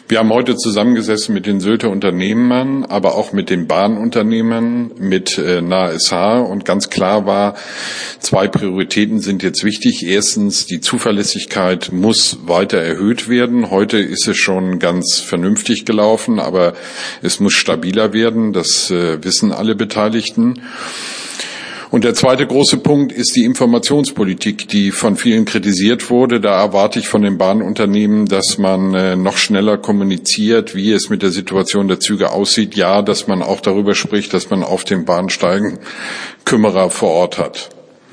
Wir haben heute zusammengesessen mit den Sylter Unternehmern, aber auch mit den Bahnunternehmern, mit NASH, und ganz klar war, 2 Prioritäten sind jetzt wichtig. Erstens, die Zuverlässigkeit muss weiter erhöht werden. Heute ist es schon ganz vernünftig gelaufen, aber es muss stabiler werden. Das wissen alle Beteiligten. Und der zweite große Punkt ist die Informationspolitik, die von vielen kritisiert wurde. Da erwarte ich von den Bahnunternehmen, dass man noch schneller kommuniziert, wie es mit der Situation der Züge aussieht. Ja, dass man auch darüber spricht, dass man auf den Bahnsteigen Kümmerer vor Ort hat.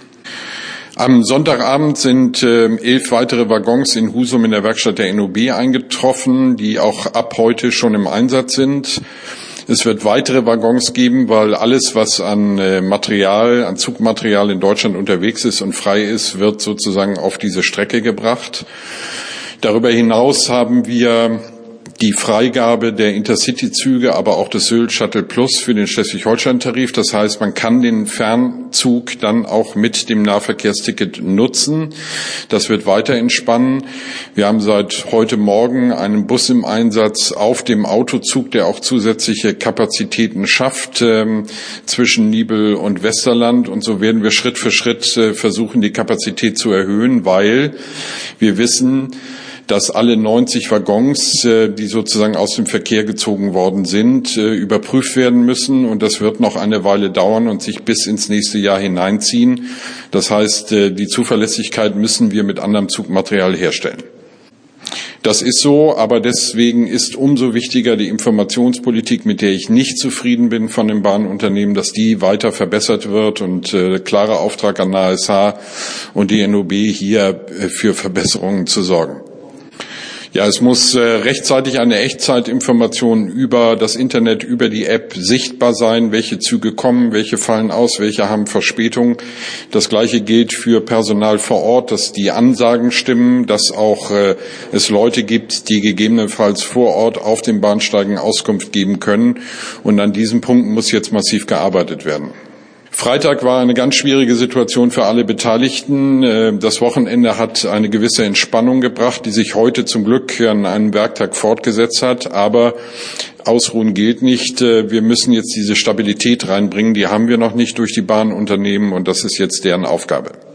Am Sonntagabend sind 11 weitere Waggons in Husum in der Werkstatt der NOB eingetroffen, die auch ab heute schon im Einsatz sind. Es wird weitere Waggons geben, weil alles, was an Material, an Zugmaterial in Deutschland unterwegs ist und frei ist, wird sozusagen auf diese Strecke gebracht. Darüber hinaus haben wir die Freigabe der Intercity-Züge, aber auch des Sylt Shuttle Plus für den Schleswig-Holstein-Tarif. Das heißt, man kann den Fernzug dann auch mit dem Nahverkehrsticket nutzen. Das wird weiter entspannen. Wir haben seit heute Morgen einen Bus im Einsatz auf dem Autozug, der auch zusätzliche Kapazitäten schafft zwischen Nibel und Westerland. Und so werden wir Schritt für Schritt versuchen, die Kapazität zu erhöhen, weil wir wissen, dass alle 90 Waggons, die sozusagen aus dem Verkehr gezogen worden sind, überprüft werden müssen. Und das wird noch eine Weile dauern und sich bis ins nächste Jahr hineinziehen. Das heißt, die Zuverlässigkeit müssen wir mit anderem Zugmaterial herstellen. Das ist so, aber deswegen ist umso wichtiger die Informationspolitik, mit der ich nicht zufrieden bin von den Bahnunternehmen, dass die weiter verbessert wird, und klarer Auftrag an NASH und die NOB hier für Verbesserungen zu sorgen. Ja, es muss rechtzeitig eine Echtzeitinformation über das Internet, über die App sichtbar sein, welche Züge kommen, welche fallen aus, welche haben Verspätung. Das Gleiche gilt für Personal vor Ort, dass die Ansagen stimmen, dass auch es Leute gibt, die gegebenenfalls vor Ort auf den Bahnsteigen Auskunft geben können. Und an diesen Punkten muss jetzt massiv gearbeitet werden. Freitag war eine ganz schwierige Situation für alle Beteiligten. Das Wochenende hat eine gewisse Entspannung gebracht, die sich heute zum Glück an einem Werktag fortgesetzt hat. Aber Ausruhen gilt nicht. Wir müssen jetzt diese Stabilität reinbringen. Die haben wir noch nicht durch die Bahnunternehmen, und das ist jetzt deren Aufgabe.